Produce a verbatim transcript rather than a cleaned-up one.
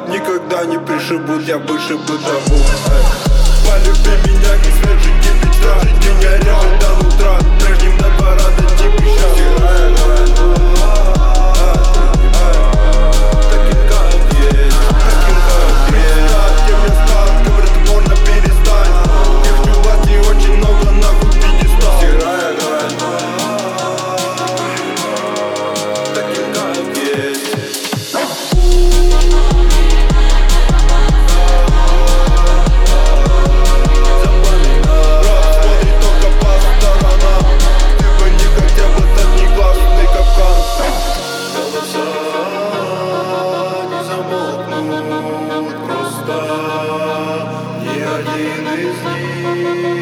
никогда не пришибут, я вышибу табу. Полюби меня, не свежий ветра, меня режет до утра, прежним на два раза тебе сейчас. Таким как есть, таким как есть. Где мне стал, говорят, можно перестать. Их у вас не очень много, нахуй пьедестал. Таким как есть. Ни один из них